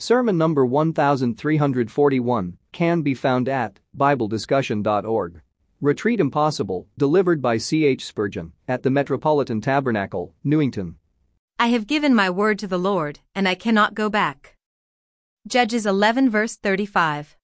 Sermon number 1341 can be found at BibleDiscussion.org. Retreat Impossible, delivered by C.H. Spurgeon at the Metropolitan Tabernacle, Newington. I have given my word to the Lord, and I cannot go back. Judges 11 verse 35.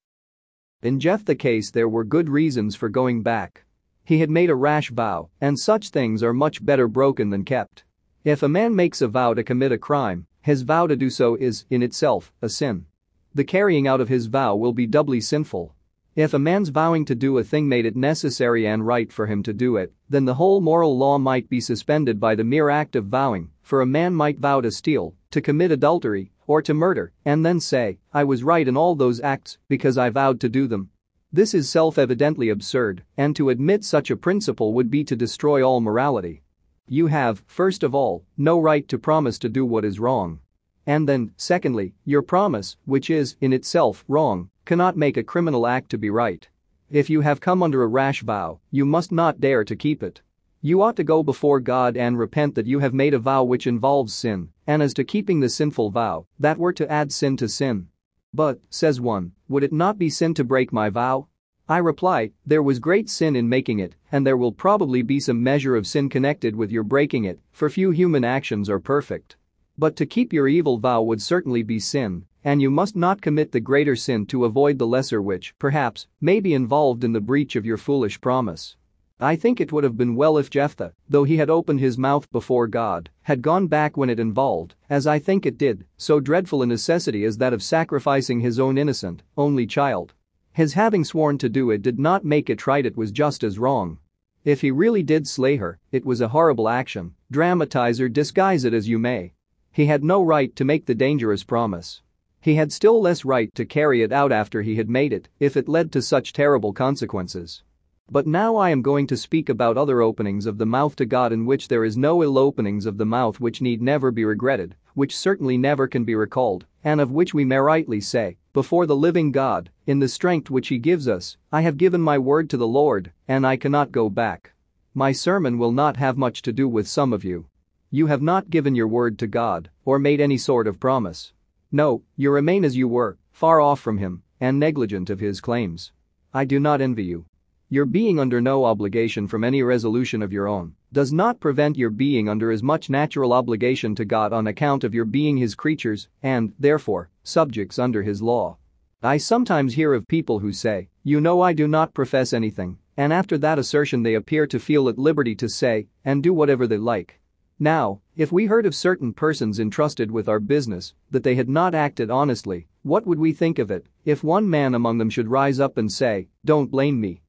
In Jephthah's case there were good reasons for going back. He had made a rash vow, and such things are much better broken than kept. If a man makes a vow to commit a crime, his vow to do so is, in itself, a sin. The carrying out of his vow will be doubly sinful. If a man's vowing to do a thing made it necessary and right for him to do it, then the whole moral law might be suspended by the mere act of vowing, for a man might vow to steal, to commit adultery, or to murder, and then say, I was right in all those acts because I vowed to do them. This is self-evidently absurd, and to admit such a principle would be to destroy all morality. You have, first of all, no right to promise to do what is wrong. And then, secondly, your promise, which is, in itself, wrong, cannot make a criminal act to be right. If you have come under a rash vow, you must not dare to keep it. You ought to go before God and repent that you have made a vow which involves sin, and as to keeping the sinful vow, that were to add sin to sin. But, says one, would it not be sin to break my vow? I reply, there was great sin in making it, and there will probably be some measure of sin connected with your breaking it, for few human actions are perfect. But to keep your evil vow would certainly be sin, and you must not commit the greater sin to avoid the lesser which, perhaps, may be involved in the breach of your foolish promise. I think it would have been well if Jephthah, though he had opened his mouth before God, had gone back when it involved, as I think it did, so dreadful a necessity as that of sacrificing his own innocent, only child. His having sworn to do it did not make it right, it was just as wrong. If he really did slay her, it was a horrible action, dramatize or disguise it as you may. He had no right to make the dangerous promise. He had still less right to carry it out after he had made it, if it led to such terrible consequences. But now I am going to speak about other openings of the mouth to God in which there is no ill openings of the mouth which need never be regretted, which certainly never can be recalled, and of which we may rightly say, before the living God, in the strength which He gives us, I have given my word to the Lord, and I cannot go back. My sermon will not have much to do with some of you. You have not given your word to God, or made any sort of promise. No, you remain as you were, far off from Him, and negligent of His claims. I do not envy you. Your being under no obligation from any resolution of your own does not prevent your being under as much natural obligation to God on account of your being His creatures and, therefore, subjects under His law. I sometimes hear of people who say, I do not profess anything, and after that assertion they appear to feel at liberty to say and do whatever they like. Now, if we heard of certain persons entrusted with our business that they had not acted honestly, what would we think of it if one man among them should rise up and say, don't blame me?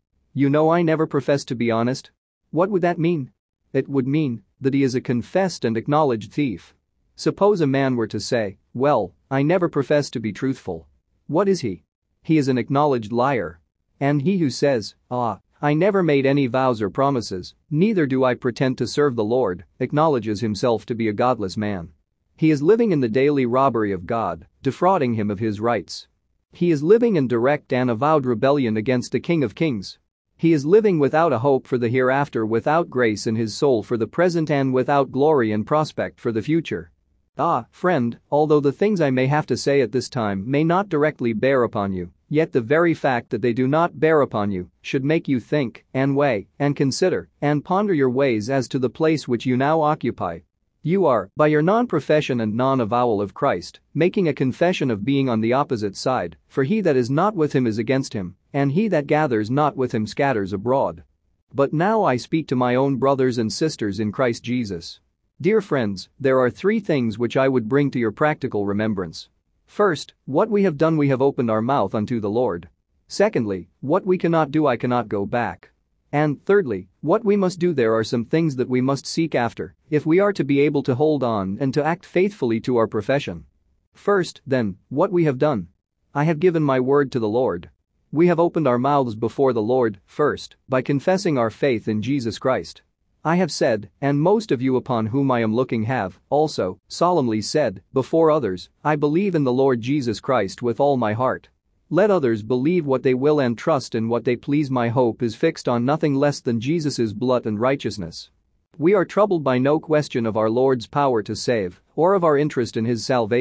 I never professed to be honest. What would that mean? It would mean that he is a confessed and acknowledged thief. Suppose a man were to say, well, I never professed to be truthful. What is he? He is an acknowledged liar. And he who says, I never made any vows or promises, neither do I pretend to serve the Lord, acknowledges himself to be a godless man. He is living in the daily robbery of God, defrauding Him of His rights. He is living in direct and avowed rebellion against the King of Kings. He is living without a hope for the hereafter, without grace in his soul for the present, and without glory and prospect for the future. Friend, although the things I may have to say at this time may not directly bear upon you, yet the very fact that they do not bear upon you should make you think, and weigh, and consider, and ponder your ways as to the place which you now occupy. You are, by your non-profession and non-avowal of Christ, making a confession of being on the opposite side, for he that is not with Him is against Him, and he that gathers not with Him scatters abroad. But now I speak to my own brothers and sisters in Christ Jesus. Dear friends, there are three things which I would bring to your practical remembrance. First, what we have done, we have opened our mouth unto the Lord. Secondly, what we cannot do, I cannot go back. And thirdly, what we must do, there are some things that we must seek after, if we are to be able to hold on and to act faithfully to our profession. First, then, what we have done. I have given my word to the Lord. We have opened our mouths before the Lord, first, by confessing our faith in Jesus Christ. I have said, and most of you upon whom I am looking have, also, solemnly said, before others, I believe in the Lord Jesus Christ with all my heart. Let others believe what they will and trust in what they please. My hope is fixed on nothing less than Jesus' blood and righteousness. We are troubled by no question of our Lord's power to save, or of our interest in His salvation,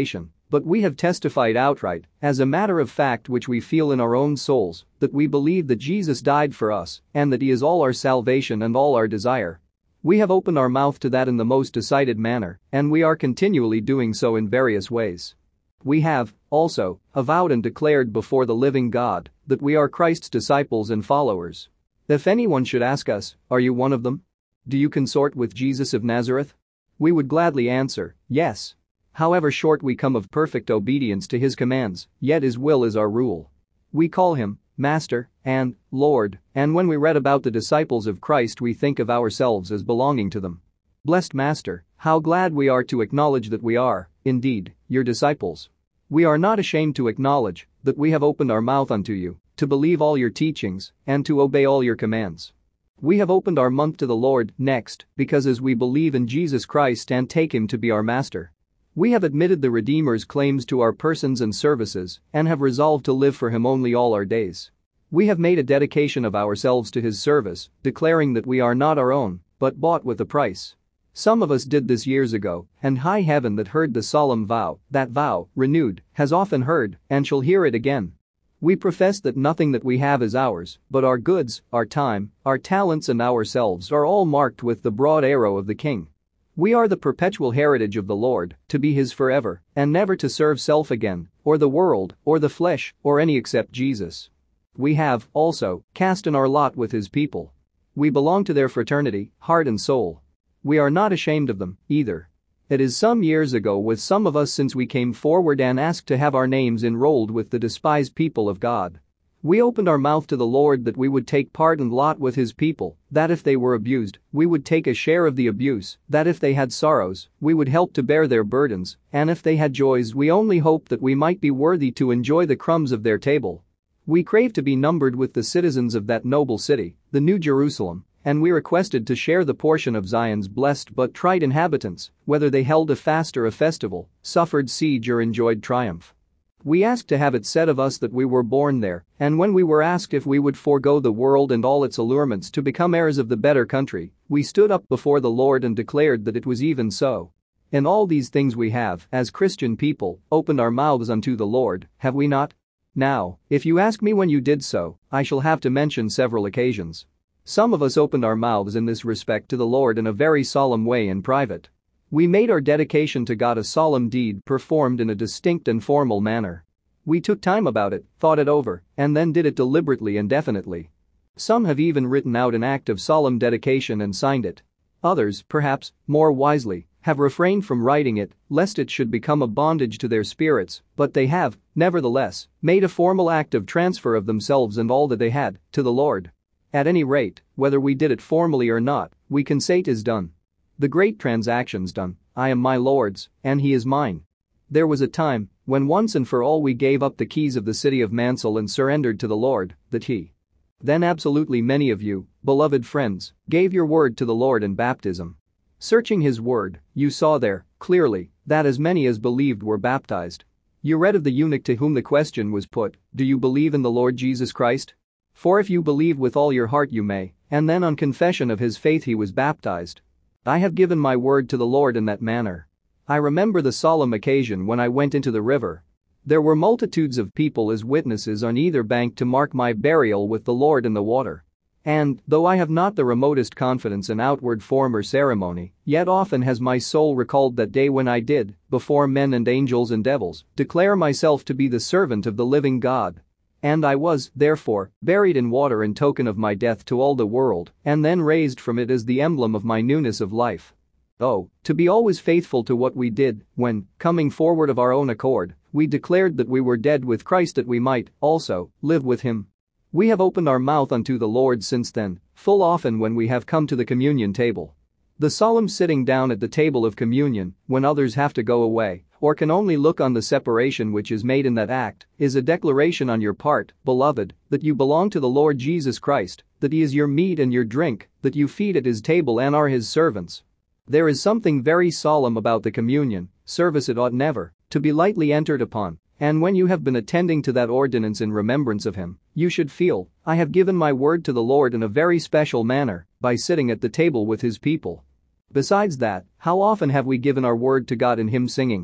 But we have testified outright, as a matter of fact which we feel in our own souls, that we believe that Jesus died for us and that he is all our salvation and all our desire. We have opened our mouth to that in the most decided manner, and we are continually doing so in various ways. We have, also, avowed and declared before the living God that we are Christ's disciples and followers. If anyone should ask us, "Are you one of them? Do you consort with Jesus of Nazareth?" we would gladly answer, "Yes." However short we come of perfect obedience to his commands, yet his will is our rule. We call him Master and Lord, and when we read about the disciples of Christ we think of ourselves as belonging to them. Blessed Master, how glad we are to acknowledge that we are, indeed, your disciples. We are not ashamed to acknowledge that we have opened our mouth unto you, to believe all your teachings, and to obey all your commands. We have opened our mouth to the Lord next, because as we believe in Jesus Christ and take him to be our Master, we have admitted the Redeemer's claims to our persons and services, and have resolved to live for him only all our days. We have made a dedication of ourselves to his service, declaring that we are not our own, but bought with a price. Some of us did this years ago, and high heaven that heard the solemn vow, that vow, renewed, has often heard, and shall hear it again. We profess that nothing that we have is ours, but our goods, our time, our talents and ourselves are all marked with the broad arrow of the King. We are the perpetual heritage of the Lord, to be his forever, and never to serve self again, or the world, or the flesh, or any except Jesus. We have, also, cast in our lot with his people. We belong to their fraternity, heart and soul. We are not ashamed of them, either. It is some years ago with some of us since we came forward and asked to have our names enrolled with the despised people of God. We opened our mouth to the Lord that we would take part and lot with his people, that if they were abused, we would take a share of the abuse, that if they had sorrows, we would help to bear their burdens, and if they had joys we only hoped that we might be worthy to enjoy the crumbs of their table. We crave to be numbered with the citizens of that noble city, the New Jerusalem, and we requested to share the portion of Zion's blessed but tried inhabitants, whether they held a fast or a festival, suffered siege or enjoyed triumph. We asked to have it said of us that we were born there, and when we were asked if we would forego the world and all its allurements to become heirs of the better country, we stood up before the Lord and declared that it was even so. In all these things we have, as Christian people, opened our mouths unto the Lord, have we not? Now, if you ask me when you did so, I shall have to mention several occasions. Some of us opened our mouths in this respect to the Lord in a very solemn way in private. We made our dedication to God a solemn deed performed in a distinct and formal manner. We took time about it, thought it over, and then did it deliberately and definitely. Some have even written out an act of solemn dedication and signed it. Others, perhaps, more wisely, have refrained from writing it, lest it should become a bondage to their spirits, but they have, nevertheless, made a formal act of transfer of themselves and all that they had, to the Lord. At any rate, whether we did it formally or not, we can say 'tis done. The great transaction's done. I am my Lord's, and he is mine. There was a time when once and for all we gave up the keys of the city of Mansell and surrendered to the Lord, that he. Then absolutely many of you, beloved friends, gave your word to the Lord in baptism. Searching his word, you saw there, clearly, that as many as believed were baptized. You read of the eunuch to whom the question was put, "Do you believe in the Lord Jesus Christ? For if you believe with all your heart you may," and then on confession of his faith he was baptized. I have given my word to the Lord in that manner. I remember the solemn occasion when I went into the river. There were multitudes of people as witnesses on either bank to mark my burial with the Lord in the water. And, though I have not the remotest confidence in outward form or ceremony, yet often has my soul recalled that day when I did, before men and angels and devils, declare myself to be the servant of the living God. And I was, therefore, buried in water in token of my death to all the world, and then raised from it as the emblem of my newness of life. Oh, to be always faithful to what we did, when, coming forward of our own accord, we declared that we were dead with Christ that we might, also, live with him. We have opened our mouth unto the Lord since then, full often when we have come to the communion table. The solemn sitting down at the table of communion, when others have to go away, or can only look on the separation which is made in that act, is a declaration on your part, beloved, that you belong to the Lord Jesus Christ, that he is your meat and your drink, that you feed at his table and are his servants. There is something very solemn about the communion service. It ought never to be lightly entered upon, and when you have been attending to that ordinance in remembrance of him, you should feel, I have given my word to the Lord in a very special manner, by sitting at the table with his people. Besides that, how often have we given our word to God in hymn singing?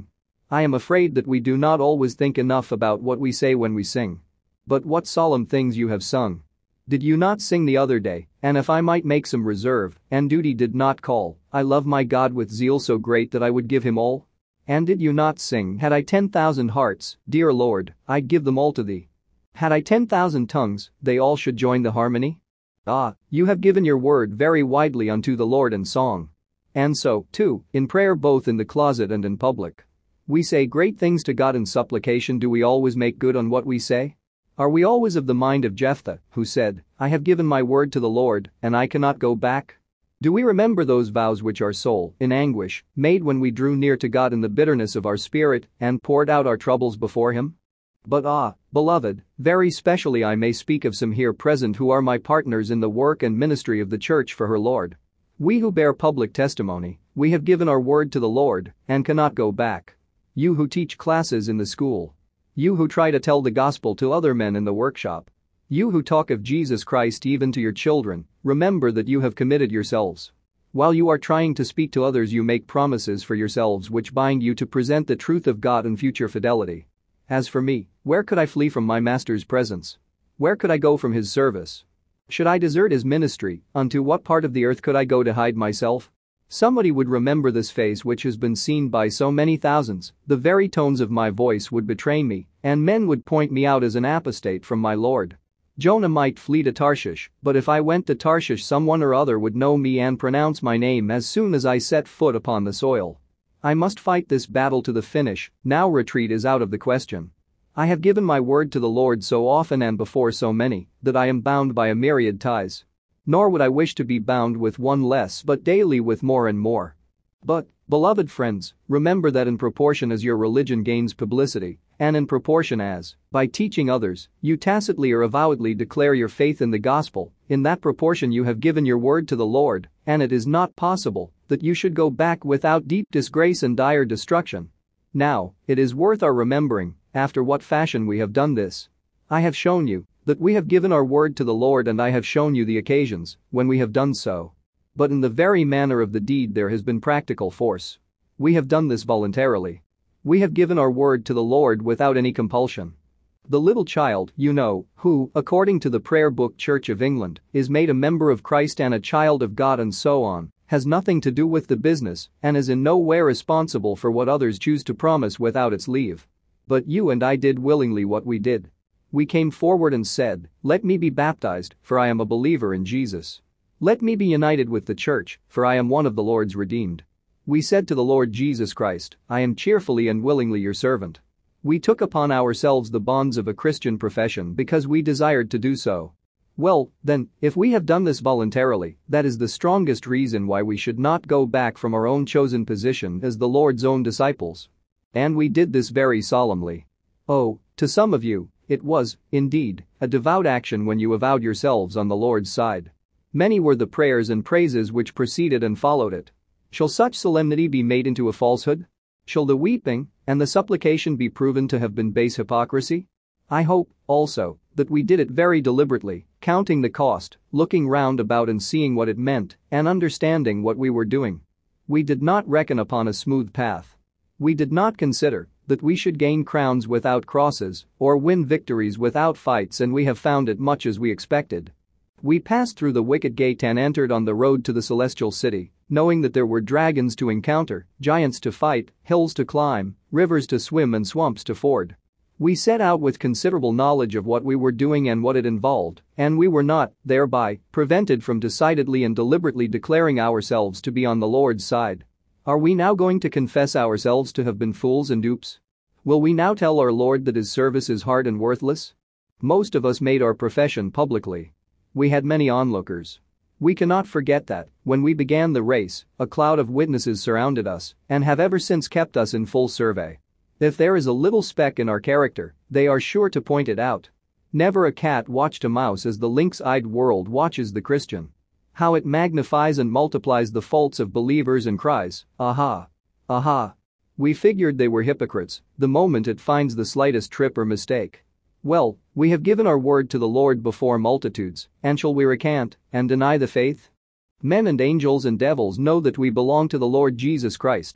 I am afraid that we do not always think enough about what we say when we sing. But what solemn things you have sung. Did you not sing the other day, and if I might make some reserve, and duty did not call, I love my God with zeal so great that I would give him all? And did you not sing, had I 10,000 hearts, dear Lord, I'd give them all to thee? Had I 10,000 tongues, they all should join the harmony? Ah, you have given your word very widely unto the Lord in song. And so, too, in prayer both in the closet and in public. We say great things to God in supplication. Do we always make good on what we say? Are we always of the mind of Jephthah, who said, I have given my word to the Lord, and I cannot go back? Do we remember those vows which our soul, in anguish, made when we drew near to God in the bitterness of our spirit and poured out our troubles before him? But beloved, very specially I may speak of some here present who are my partners in the work and ministry of the church for her Lord. We who bear public testimony, we have given our word to the Lord and cannot go back. You who teach classes in the school. You who try to tell the gospel to other men in the workshop. You who talk of Jesus Christ even to your children, remember that you have committed yourselves. While you are trying to speak to others, you make promises for yourselves which bind you to present the truth of God in future fidelity. As for me, where could I flee from my master's presence? Where could I go from his service? Should I desert his ministry, unto what part of the earth could I go to hide myself? Somebody would remember this face which has been seen by so many thousands, the very tones of my voice would betray me, and men would point me out as an apostate from my Lord. Jonah might flee to Tarshish, but if I went to Tarshish someone or other would know me and pronounce my name as soon as I set foot upon the soil. I must fight this battle to the finish, now retreat is out of the question. I have given my word to the Lord so often and before so many, that I am bound by a myriad ties. Nor would I wish to be bound with one less but daily with more and more. But, beloved friends, remember that in proportion as your religion gains publicity, and in proportion as, by teaching others, you tacitly or avowedly declare your faith in the gospel, in that proportion you have given your word to the Lord, and it is not possible that you should go back without deep disgrace and dire destruction. Now, it is worth our remembering, after what fashion we have done this. I have shown you that we have given our word to the Lord, and I have shown you the occasions when we have done so. But in the very manner of the deed there has been practical force. We have done this voluntarily. We have given our word to the Lord without any compulsion. The little child, you know, who, according to the Prayer Book Church of England, is made a member of Christ and a child of God and so on, has nothing to do with the business and is in no way responsible for what others choose to promise without its leave. But you and I did willingly what we did. We came forward and said, let me be baptized, for I am a believer in Jesus. Let me be united with the church, for I am one of the Lord's redeemed. We said to the Lord Jesus Christ, I am cheerfully and willingly your servant. We took upon ourselves the bonds of a Christian profession because we desired to do so. Well, then, if we have done this voluntarily, that is the strongest reason why we should not go back from our own chosen position as the Lord's own disciples. And we did this very solemnly. Oh, to some of you, it was, indeed, a devout action when you avowed yourselves on the Lord's side. Many were the prayers and praises which preceded and followed it. Shall such solemnity be made into a falsehood? Shall the weeping and the supplication be proven to have been base hypocrisy? I hope, also, that we did it very deliberately, counting the cost, looking round about and seeing what it meant, and understanding what we were doing. We did not reckon upon a smooth path. We did not consider that we should gain crowns without crosses, or win victories without fights, and we have found it much as we expected. We passed through the wicket gate and entered on the road to the celestial city, knowing that there were dragons to encounter, giants to fight, hills to climb, rivers to swim and swamps to ford. We set out with considerable knowledge of what we were doing and what it involved, and we were not, thereby, prevented from decidedly and deliberately declaring ourselves to be on the Lord's side. Are we now going to confess ourselves to have been fools and dupes? Will we now tell our Lord that his service is hard and worthless? Most of us made our profession publicly. We had many onlookers. We cannot forget that, when we began the race, a cloud of witnesses surrounded us and have ever since kept us in full survey. If there is a little speck in our character, they are sure to point it out. Never a cat watched a mouse as the lynx-eyed world watches the Christian. How it magnifies and multiplies the faults of believers and cries, aha! Aha! We figured they were hypocrites the moment it finds the slightest trip or mistake. Well, we have given our word to the Lord before multitudes, and shall we recant and deny the faith? Men and angels and devils know that we belong to the Lord Jesus Christ.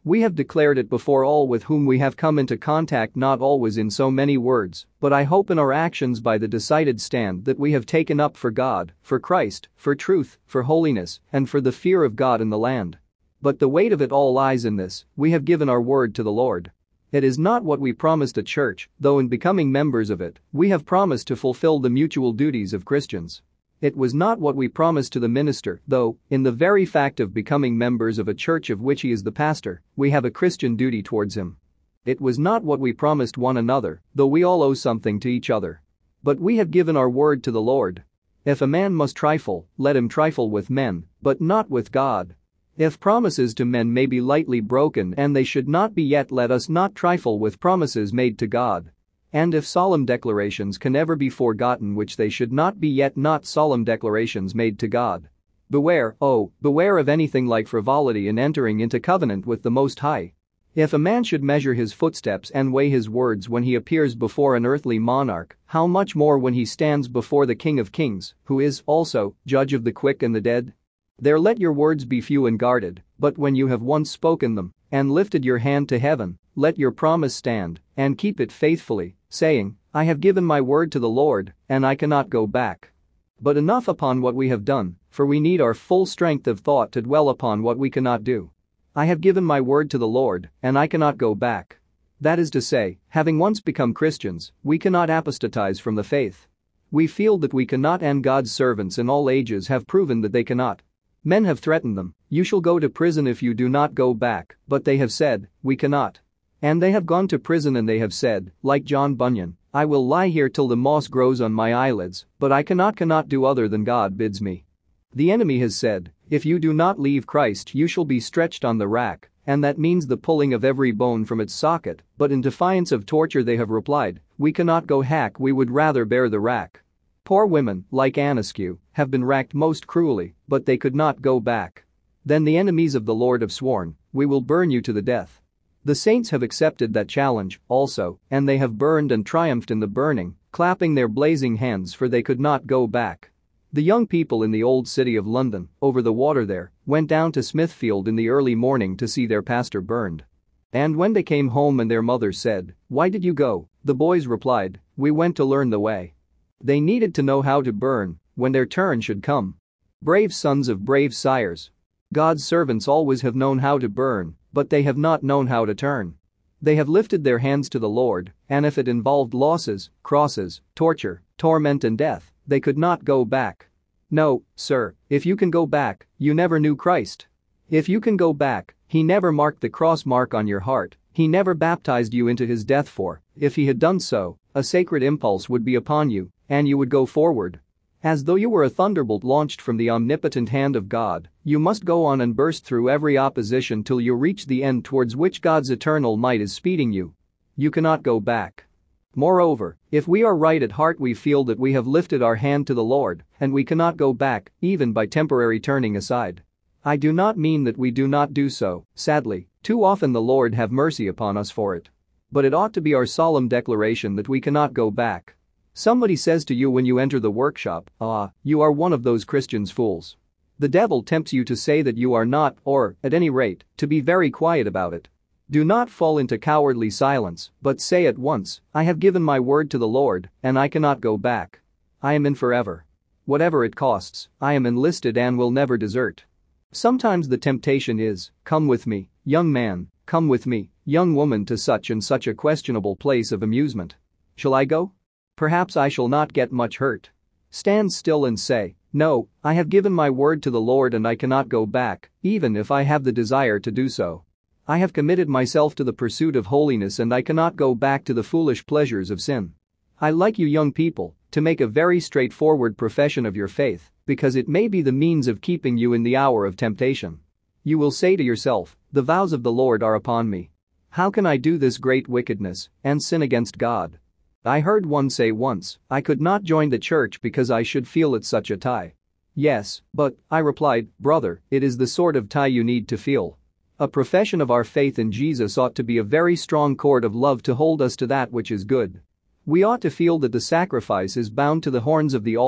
We have declared it before all with whom we have come into contact, not always in so many words, but I hope in our actions, by the decided stand that we have taken up for God, for Christ, for truth, for holiness, and for the fear of God in the land. But the weight of it all lies in this: we have given our word to the Lord. It is not what we promised a church, though in becoming members of it, we have promised to fulfill the mutual duties of Christians. It was not what we promised to the minister, though, in the very fact of becoming members of a church of which he is the pastor, we have a Christian duty towards him. It was not what we promised one another, though we all owe something to each other. But we have given our word to the Lord. If a man must trifle, let him trifle with men, but not with God. If promises to men may be lightly broken and they should not be, yet let us not trifle with promises made to God. And if solemn declarations can ever be forgotten, which they should not be, yet not solemn declarations made to God. Beware, oh, beware of anything like frivolity in entering into covenant with the Most High. If a man should measure his footsteps and weigh his words when he appears before an earthly monarch, how much more when he stands before the King of Kings, who is also judge of the quick and the dead? There let your words be few and guarded, but when you have once spoken them, and lifted your hand to heaven, let your promise stand, and keep it faithfully, saying, I have given my word to the Lord, and I cannot go back. But enough upon what we have done, for we need our full strength of thought to dwell upon what we cannot do. I have given my word to the Lord, and I cannot go back. That is to say, having once become Christians, we cannot apostatize from the faith. We feel that we cannot, and God's servants in all ages have proven that they cannot. Men have threatened them, you shall go to prison if you do not go back, but they have said, we cannot. And they have gone to prison and they have said, like John Bunyan, I will lie here till the moss grows on my eyelids, but I cannot do other than God bids me. The enemy has said, if you do not leave Christ you shall be stretched on the rack, and that means the pulling of every bone from its socket, but in defiance of torture they have replied, we cannot go hack, we would rather bear the rack. Poor women, like Aniskew, have been racked most cruelly, but they could not go back. Then the enemies of the Lord have sworn, we will burn you to the death. The saints have accepted that challenge, also, and they have burned and triumphed in the burning, clapping their blazing hands, for they could not go back. The young people in the old city of London, over the water there, went down to Smithfield in the early morning to see their pastor burned. And when they came home and their mother said, why did you go? The boys replied, we went to learn the way. They needed to know how to burn, when their turn should come. Brave sons of brave sires. God's servants always have known how to burn, but they have not known how to turn. They have lifted their hands to the Lord, and if it involved losses, crosses, torture, torment and death, they could not go back. No, sir, if you can go back, you never knew Christ. If you can go back, he never marked the cross mark on your heart, he never baptized you into his death, for, if he had done so, a sacred impulse would be upon you, and you would go forward. As though you were a thunderbolt launched from the omnipotent hand of God, you must go on and burst through every opposition till you reach the end towards which God's eternal might is speeding you. You cannot go back. Moreover, if we are right at heart, we feel that we have lifted our hand to the Lord, and we cannot go back, even by temporary turning aside. I do not mean that we do not do so, sadly, too often the Lord have mercy upon us for it. But it ought to be our solemn declaration that we cannot go back. Somebody says to you when you enter the workshop, you are one of those Christians fools. The devil tempts you to say that you are not, or, at any rate, to be very quiet about it. Do not fall into cowardly silence, but say at once, I have given my word to the Lord, and I cannot go back. I am in forever. Whatever it costs, I am enlisted and will never desert. Sometimes the temptation is, come with me, young man, come with me, young woman, to such and such a questionable place of amusement. Shall I go? Perhaps I shall not get much hurt. Stand still and say, no, I have given my word to the Lord and I cannot go back, even if I have the desire to do so. I have committed myself to the pursuit of holiness and I cannot go back to the foolish pleasures of sin. I like you young people to make a very straightforward profession of your faith, because it may be the means of keeping you in the hour of temptation. You will say to yourself, the vows of the Lord are upon me. How can I do this great wickedness and sin against God? I heard one say once, I could not join the church because I should feel it such a tie. Yes, but, I replied, brother, it is the sort of tie you need to feel. A profession of our faith in Jesus ought to be a very strong cord of love to hold us to that which is good. We ought to feel that the sacrifice is bound to the horns of the altar,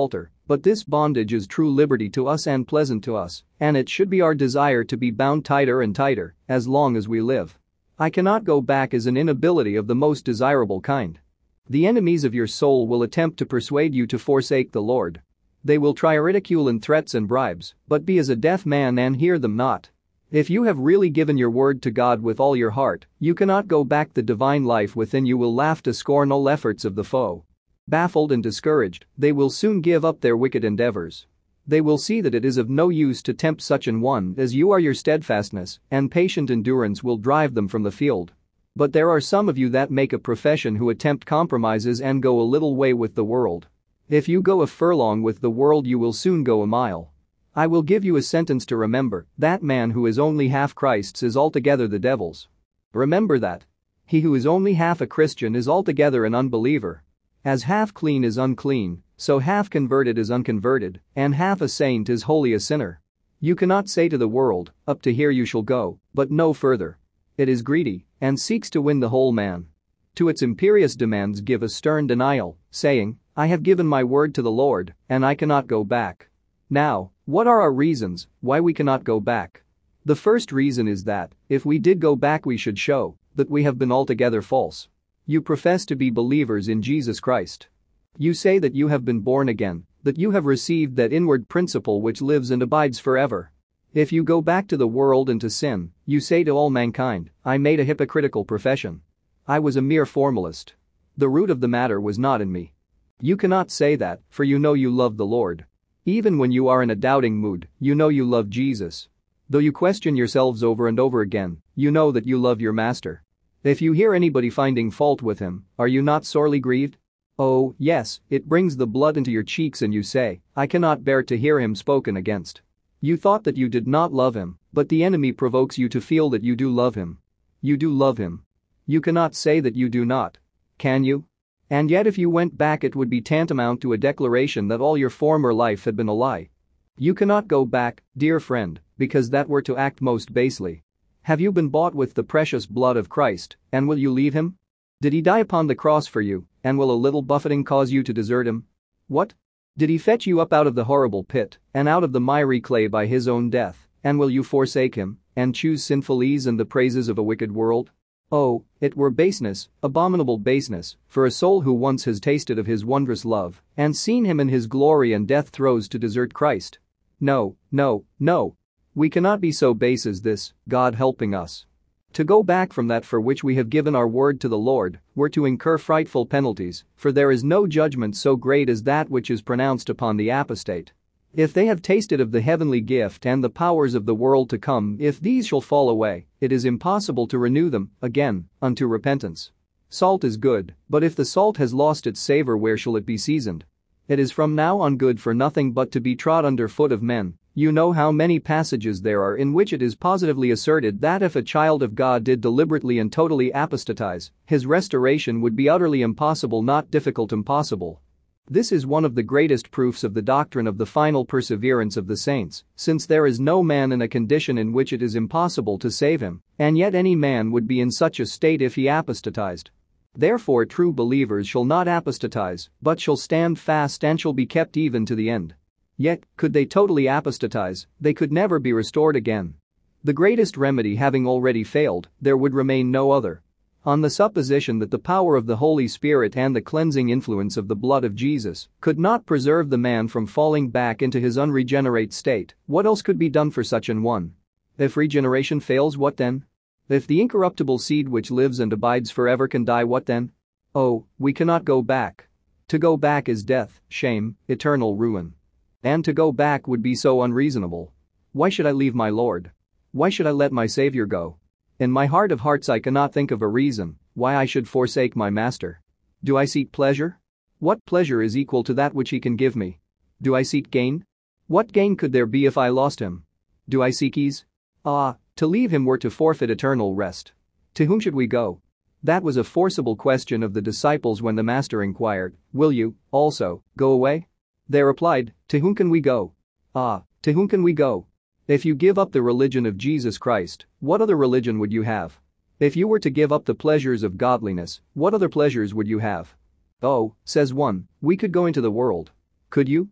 But this bondage is true liberty to us and pleasant to us, and it should be our desire to be bound tighter and tighter as long as we live. I cannot go back is an inability of the most desirable kind. The enemies of your soul will attempt to persuade you to forsake the Lord. They will try ridicule and threats and bribes, but be as a deaf man and hear them not. If you have really given your word to God with all your heart, you cannot go back. The divine life within you will laugh to scorn all efforts of the foe. Baffled and discouraged, they will soon give up their wicked endeavors. They will see that it is of no use to tempt such an one as you are. Your steadfastness and patient endurance will drive them from the field. But there are some of you that make a profession who attempt compromises and go a little way with the world. If you go a furlong with the world, you will soon go a mile. I will give you a sentence to remember: that man who is only half Christ's is altogether the devil's. Remember that. He who is only half a Christian is altogether an unbeliever. As half clean is unclean, so half converted is unconverted, and half a saint is wholly a sinner. You cannot say to the world, up to here you shall go, but no further. It is greedy and seeks to win the whole man. To its imperious demands give a stern denial, saying, I have given my word to the Lord, and I cannot go back. Now, what are our reasons why we cannot go back? The first reason is that, if we did go back, we should show that we have been altogether false. You profess to be believers in Jesus Christ. You say that you have been born again, that you have received that inward principle which lives and abides forever. If you go back to the world and to sin, you say to all mankind, I made a hypocritical profession. I was a mere formalist. The root of the matter was not in me. You cannot say that, for you know you love the Lord. Even when you are in a doubting mood, you know you love Jesus. Though you question yourselves over and over again, you know that you love your Master. If you hear anybody finding fault with him, are you not sorely grieved? Oh, yes, it brings the blood into your cheeks and you say, I cannot bear to hear him spoken against. You thought that you did not love him, but the enemy provokes you to feel that you do love him. You do love him. You cannot say that you do not. Can you? And yet if you went back, it would be tantamount to a declaration that all your former life had been a lie. You cannot go back, dear friend, because that were to act most basely. Have you been bought with the precious blood of Christ, and will you leave him? Did he die upon the cross for you, and will a little buffeting cause you to desert him? What? Did he fetch you up out of the horrible pit, and out of the miry clay by his own death, and will you forsake him, and choose sinful ease and the praises of a wicked world? Oh, it were baseness, abominable baseness, for a soul who once has tasted of his wondrous love, and seen him in his glory and death throes, to desert Christ. No, no, no. We cannot be so base as this, God helping us. To go back from that for which we have given our word to the Lord were to incur frightful penalties, for there is no judgment so great as that which is pronounced upon the apostate. If they have tasted of the heavenly gift and the powers of the world to come, if these shall fall away, it is impossible to renew them again unto repentance. Salt is good, but if the salt has lost its savor, where shall it be seasoned? It is from now on good for nothing but to be trod under foot of men. You know how many passages there are in which it is positively asserted that if a child of God did deliberately and totally apostatize, his restoration would be utterly impossible, not difficult, impossible. This is one of the greatest proofs of the doctrine of the final perseverance of the saints, since there is no man in a condition in which it is impossible to save him, and yet any man would be in such a state if he apostatized. Therefore true believers shall not apostatize, but shall stand fast and shall be kept even to the end. Yet, could they totally apostatize, they could never be restored again. The greatest remedy having already failed, there would remain no other. On the supposition that the power of the Holy Spirit and the cleansing influence of the blood of Jesus could not preserve the man from falling back into his unregenerate state, what else could be done for such an one? If regeneration fails, what then? If the incorruptible seed which lives and abides forever can die, what then? Oh, we cannot go back. To go back is death, shame, eternal ruin. And to go back would be so unreasonable. Why should I leave my Lord? Why should I let my Savior go? In my heart of hearts I cannot think of a reason why I should forsake my Master. Do I seek pleasure? What pleasure is equal to that which he can give me? Do I seek gain? What gain could there be if I lost him? Do I seek ease? Ah, to leave him were to forfeit eternal rest. To whom should we go? That was a forcible question of the disciples when the Master inquired, will you, also, go away? They replied, to whom can we go? Ah, to whom can we go? If you give up the religion of Jesus Christ, what other religion would you have? If you were to give up the pleasures of godliness, what other pleasures would you have? Oh, says one, we could go into the world. Could you?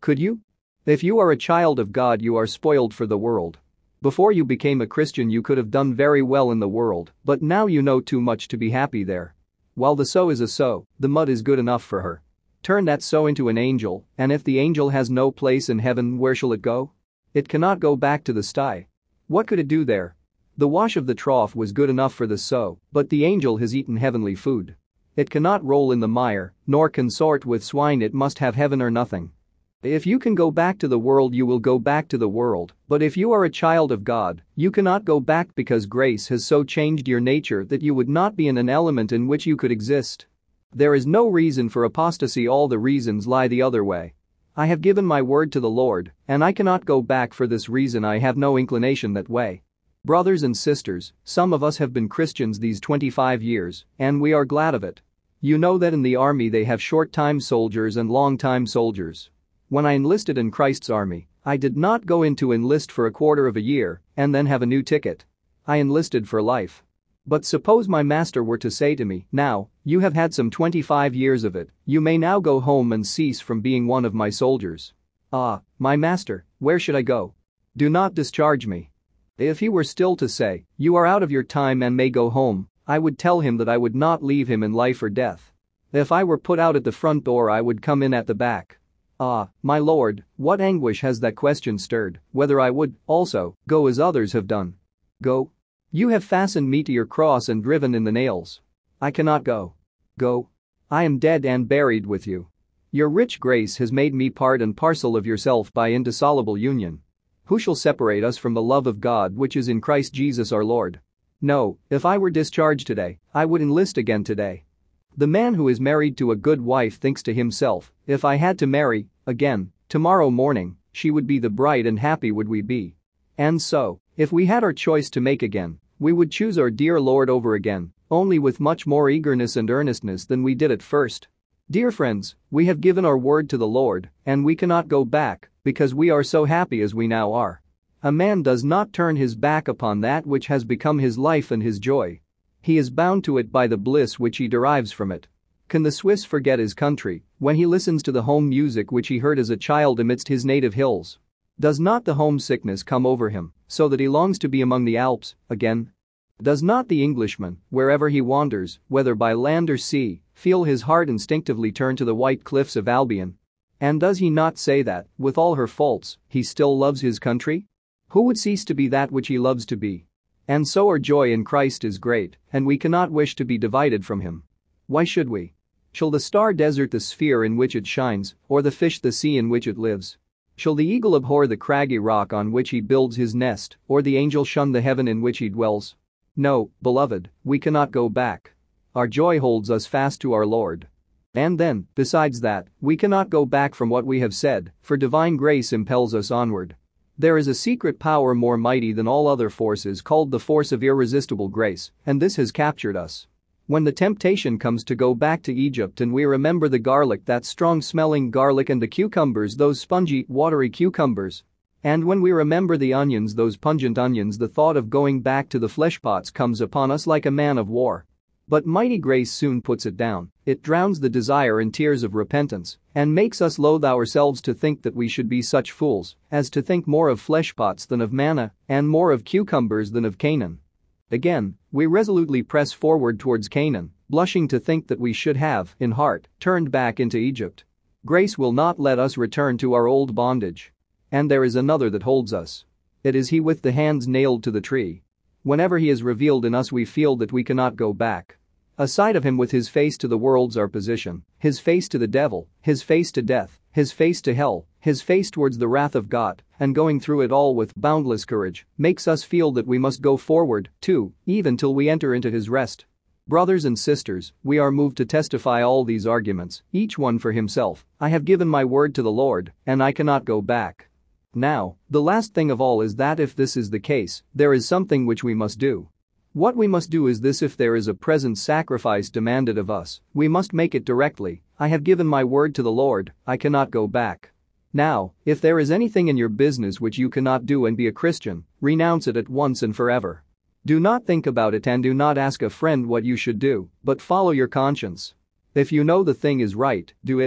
Could you? If you are a child of God, you are spoiled for the world. Before you became a Christian, you could have done very well in the world, but now you know too much to be happy there. While the sow is a sow, the mud is good enough for her. Turn that sow into an angel, and if the angel has no place in heaven, where shall it go? It cannot go back to the sty. What could it do there? The wash of the trough was good enough for the sow, but the angel has eaten heavenly food. It cannot roll in the mire, nor consort with swine, it must have heaven or nothing. If you can go back to the world, you will go back to the world, but if you are a child of God, you cannot go back because grace has so changed your nature that you would not be in an element in which you could exist. There is no reason for apostasy, all the reasons lie the other way. I have given my word to the Lord, and I cannot go back. For this reason I have no inclination that way. Brothers and sisters, some of us have been Christians these 25 years, and we are glad of it. You know that in the army they have short-time soldiers and long-time soldiers. When I enlisted in Christ's army, I did not go in to enlist for a quarter of a year and then have a new ticket. I enlisted for life. But suppose my master were to say to me, "Now, you have had some 25 years of it, you may now go home and cease from being one of my soldiers." Ah, my master, where should I go? Do not discharge me. If he were still to say, "You are out of your time and may go home," I would tell him that I would not leave him in life or death. If I were put out at the front door, I would come in at the back. Ah, my Lord, what anguish has that question stirred, whether I would, also, go as others have done. Go? You have fastened me to your cross and driven in the nails. I cannot go. Go? I am dead and buried with you. Your rich grace has made me part and parcel of yourself by indissoluble union. Who shall separate us from the love of God which is in Christ Jesus our Lord? No, if I were discharged today, I would enlist again today. The man who is married to a good wife thinks to himself, "If I had to marry again tomorrow morning, she would be the bride and happy would we be." And so, if we had our choice to make again, we would choose our dear Lord over again, only with much more eagerness and earnestness than we did at first. Dear friends, we have given our word to the Lord, and we cannot go back, because we are so happy as we now are. A man does not turn his back upon that which has become his life and his joy. He is bound to it by the bliss which he derives from it. Can the Swiss forget his country when he listens to the home music which he heard as a child amidst his native hills? Does not the homesickness come over him, so that he longs to be among the Alps again? Does not the Englishman, wherever he wanders, whether by land or sea, feel his heart instinctively turn to the white cliffs of Albion? And does he not say that, with all her faults, he still loves his country? Who would cease to be that which he loves to be? And so our joy in Christ is great, and we cannot wish to be divided from him. Why should we? Shall the star desert the sphere in which it shines, or the fish the sea in which it lives? Shall the eagle abhor the craggy rock on which he builds his nest, or the angel shun the heaven in which he dwells? No, beloved, we cannot go back. Our joy holds us fast to our Lord. And then, besides that, we cannot go back from what we have said, for divine grace impels us onward. There is a secret power more mighty than all other forces called the force of irresistible grace, and this has captured us. When the temptation comes to go back to Egypt and we remember the garlic, that strong-smelling garlic, and the cucumbers, those spongy, watery cucumbers, and when we remember the onions, those pungent onions, the thought of going back to the fleshpots comes upon us like a man of war. But mighty grace soon puts it down. It drowns the desire in tears of repentance and makes us loathe ourselves to think that we should be such fools as to think more of fleshpots than of manna and more of cucumbers than of Canaan. Again, we resolutely press forward towards Canaan, blushing to think that we should have, in heart, turned back into Egypt. Grace will not let us return to our old bondage. And there is another that holds us. It is he with the hands nailed to the tree. Whenever he is revealed in us, we feel that we cannot go back. A sight of him with his face to the world's our position, his face to the devil, his face to death, his face to hell, his face towards the wrath of God, and going through it all with boundless courage, makes us feel that we must go forward, too, even till we enter into his rest. Brothers and sisters, we are moved to testify all these arguments, each one for himself. I have given my word to the Lord, and I cannot go back. Now, the last thing of all is that if this is the case, there is something which we must do. What we must do is this: if there is a present sacrifice demanded of us, we must make it directly. I have given my word to the Lord, I cannot go back. Now, if there is anything in your business which you cannot do and be a Christian, renounce it at once and forever. Do not think about it and do not ask a friend what you should do, but follow your conscience. If you know the thing is right, do it.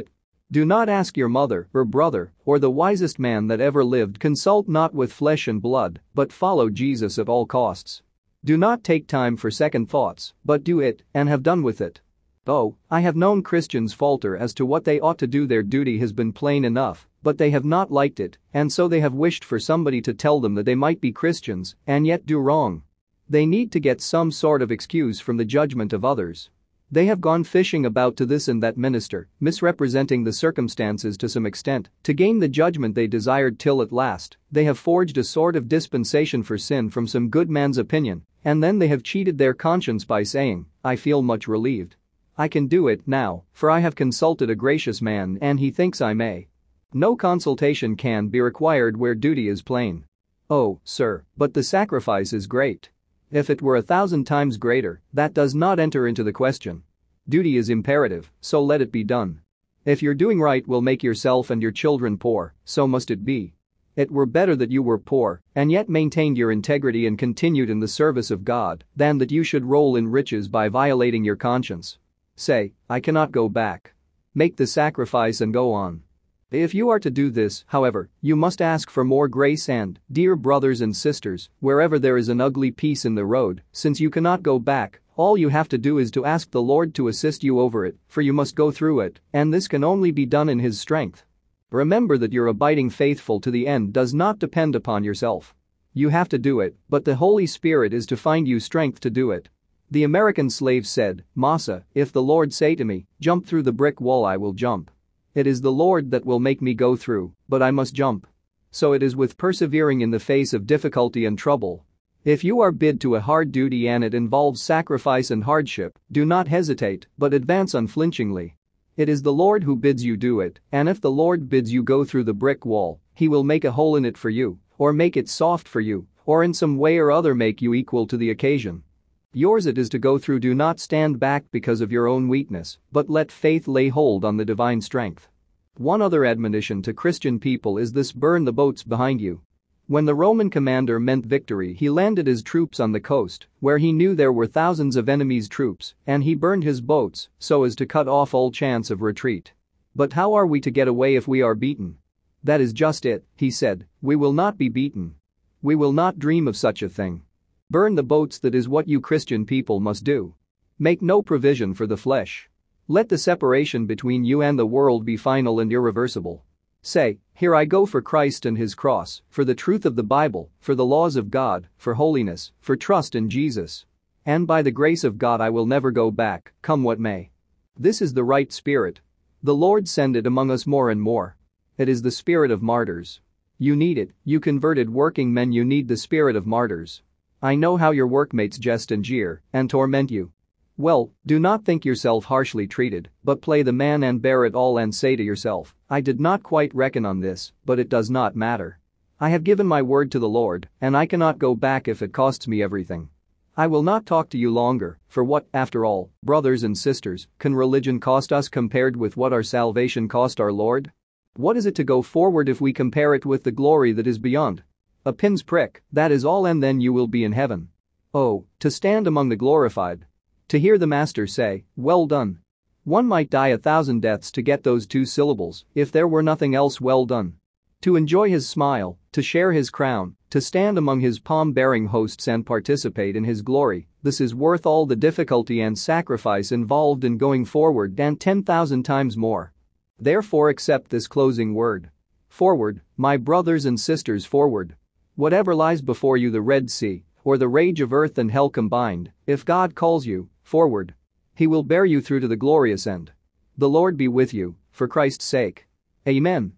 Do not ask your mother or brother or the wisest man that ever lived. Consult not with flesh and blood, but follow Jesus at all costs. Do not take time for second thoughts, but do it and have done with it. Oh, I have known Christians falter as to what they ought to do. Their duty has been plain enough, but they have not liked it, and so they have wished for somebody to tell them that they might be Christians and yet do wrong. They need to get some sort of excuse from the judgment of others. They have gone fishing about to this and that minister, misrepresenting the circumstances to some extent, to gain the judgment they desired, till at last, they have forged a sort of dispensation for sin from some good man's opinion, and then they have cheated their conscience by saying, I feel much relieved. I can do it now, for I have consulted a gracious man and he thinks I may. No consultation can be required where duty is plain. Oh, sir, but the sacrifice is great. If it were 1,000 times greater, that does not enter into the question. Duty is imperative, so let it be done. If your doing right will make yourself and your children poor, so must it be. It were better that you were poor and yet maintained your integrity and continued in the service of God than that you should roll in riches by violating your conscience. Say, I cannot go back. Make the sacrifice and go on. If you are to do this, however, you must ask for more grace and, dear brothers and sisters, wherever there is an ugly piece in the road, since you cannot go back, all you have to do is to ask the Lord to assist you over it, for you must go through it, and this can only be done in His strength. Remember that your abiding faithful to the end does not depend upon yourself. You have to do it, but the Holy Spirit is to find you strength to do it. The American slave said, Massa, if the Lord say to me, jump through the brick wall, I will jump. It is the Lord that will make me go through, but I must jump. So it is with persevering in the face of difficulty and trouble. If you are bid to a hard duty and it involves sacrifice and hardship, do not hesitate, but advance unflinchingly. It is the Lord who bids you do it, and if the Lord bids you go through the brick wall, He will make a hole in it for you, or make it soft for you, or in some way or other make you equal to the occasion. Yours it is to go through. Do not stand back because of your own weakness, but let faith lay hold on the divine strength. One other admonition to Christian people is this: burn the boats behind you. When the Roman commander meant victory, he landed his troops on the coast, where he knew there were thousands of enemy's troops, and he burned his boats so as to cut off all chance of retreat. But how are we to get away if we are beaten? That is just it, he said, we will not be beaten. We will not dream of such a thing. Burn the boats, that is what you Christian people must do. Make no provision for the flesh. Let the separation between you and the world be final and irreversible. Say, here I go for Christ and His cross, for the truth of the Bible, for the laws of God, for holiness, for trust in Jesus. And by the grace of God I will never go back, come what may. This is the right spirit. The Lord send it among us more and more. It is the spirit of martyrs. You need it, you converted working men, you need the spirit of martyrs. I know how your workmates jest and jeer and torment you. Well, do not think yourself harshly treated, but play the man and bear it all and say to yourself, I did not quite reckon on this, but it does not matter. I have given my word to the Lord, and I cannot go back if it costs me everything. I will not talk to you longer, for what, after all, brothers and sisters, can religion cost us compared with what our salvation cost our Lord? What is it to go forward if we compare it with the glory that is beyond? A pin's prick, that is all, and then you will be in heaven. Oh, to stand among the glorified. To hear the Master say, well done. One might die 1,000 deaths to get those 2 syllables, if there were nothing else. Well done. To enjoy His smile, to share His crown, to stand among His palm-bearing hosts and participate in His glory, this is worth all the difficulty and sacrifice involved in going forward, and 10,000 times more. Therefore accept this closing word. Forward, my brothers and sisters, forward. Whatever lies before you, the Red Sea, or the rage of earth and hell combined, if God calls you, forward. He will bear you through to the glorious end. The Lord be with you, for Christ's sake. Amen.